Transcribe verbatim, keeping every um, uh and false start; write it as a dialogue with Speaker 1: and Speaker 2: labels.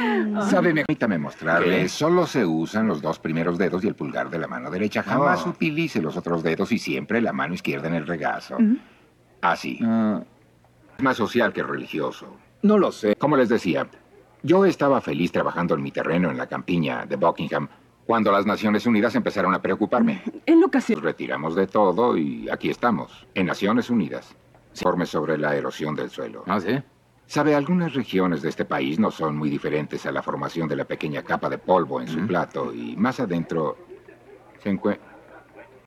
Speaker 1: Sabe, me- permítame mostrarle. Solo se usan los dos primeros dedos y el pulgar de la mano derecha. Jamás
Speaker 2: Oh.
Speaker 1: utilice los otros dedos y siempre la mano izquierda en el regazo. Así.
Speaker 2: Ah,
Speaker 1: Es más social que religioso.
Speaker 2: no lo sé.
Speaker 1: Como les decía, yo estaba feliz trabajando en mi terreno en la campiña de Buckingham cuando las Naciones Unidas empezaron a preocuparme.
Speaker 3: En lo que se...
Speaker 1: Nos retiramos de todo y aquí estamos, en Naciones Unidas. Informe sobre la erosión del suelo.
Speaker 2: ¿Ah, sí?
Speaker 1: Sabe, algunas regiones de este país no son muy diferentes a la formación de la pequeña capa de polvo en su plato y más adentro se encuentra...